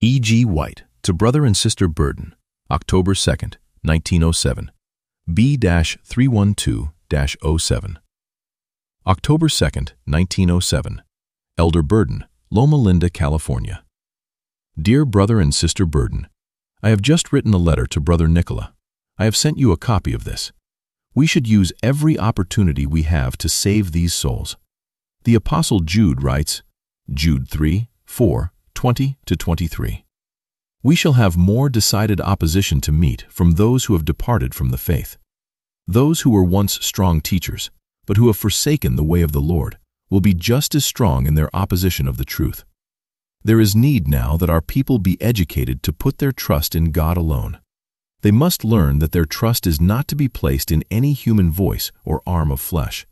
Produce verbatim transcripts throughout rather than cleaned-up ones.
E G. White, to Brother and Sister Burden, October second, nineteen oh seven, B three one two dash oh seven. October second, nineteen oh seven, Elder Burden, Loma Linda, California. Dear Brother and Sister Burden, I have just written a letter to Brother Nicola. I have sent you a copy of this. We should use every opportunity we have to save these souls. The Apostle Jude writes, Jude three, four, twenty to twenty-three. We shall have more decided opposition to meet from those who have departed from the faith. Those who were once strong teachers, but who have forsaken the way of the Lord, will be just as strong in their opposition of the truth. There is need now that our people be educated to put their trust in God alone. They must learn that their trust is not to be placed in any human voice or arm of flesh.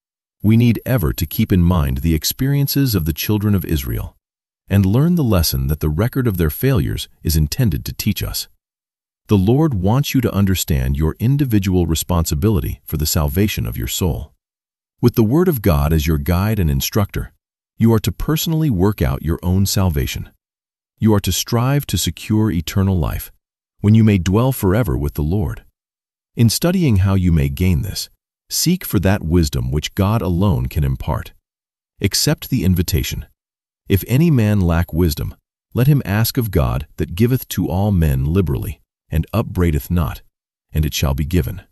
We need ever to keep in mind the experiences of the children of Israel, and learn the lesson that the record of their failures is intended to teach us. The Lord wants you to understand your individual responsibility for the salvation of your soul. With the Word of God as your guide and instructor, you are to personally work out your own salvation. You are to strive to secure eternal life, when you may dwell forever with the Lord. In studying how you may gain this, seek for that wisdom which God alone can impart. Accept the invitation. If any man lack wisdom, let him ask of God that giveth to all men liberally, and upbraideth not, and it shall be given.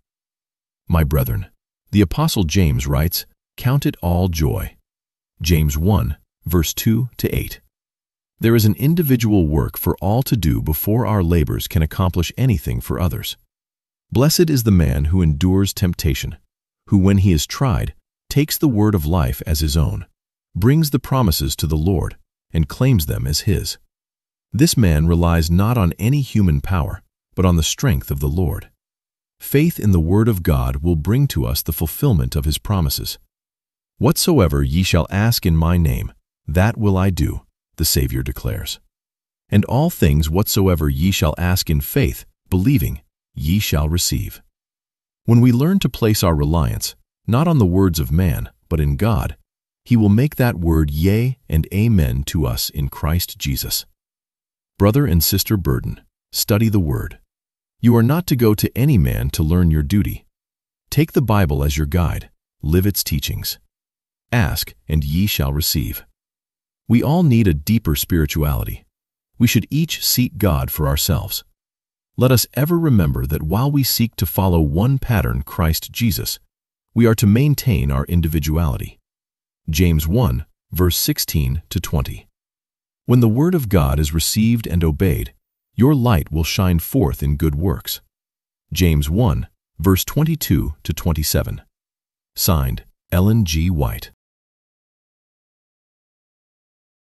My brethren, the Apostle James writes, Count it all joy. James one, verse two to eight. There is an individual work for all to do before our labors can accomplish anything for others. Blessed is the man who endures temptation, who when he is tried, takes the word of life as his own, brings the promises to the Lord, and claims them as his. This man relies not on any human power, but on the strength of the Lord. Faith in the word of God will bring to us the fulfillment of his promises. Whatsoever ye shall ask in my name, that will I do, the Savior declares. And all things whatsoever ye shall ask in faith, believing, ye shall receive. When we learn to place our reliance, not on the words of man, but in God, he will make that word yea and amen to us in Christ Jesus. Brother and Sister Burden, study the Word. You are not to go to any man to learn your duty. Take the Bible as your guide, live its teachings. Ask, and ye shall receive. We all need a deeper spirituality. We should each seek God for ourselves. Let us ever remember that while we seek to follow one pattern, Christ Jesus, we are to maintain our individuality. James one, verse sixteen to twenty. When the word of God is received and obeyed, your light will shine forth in good works. James one, verse twenty-two to twenty-seven. Signed, Ellen G. White.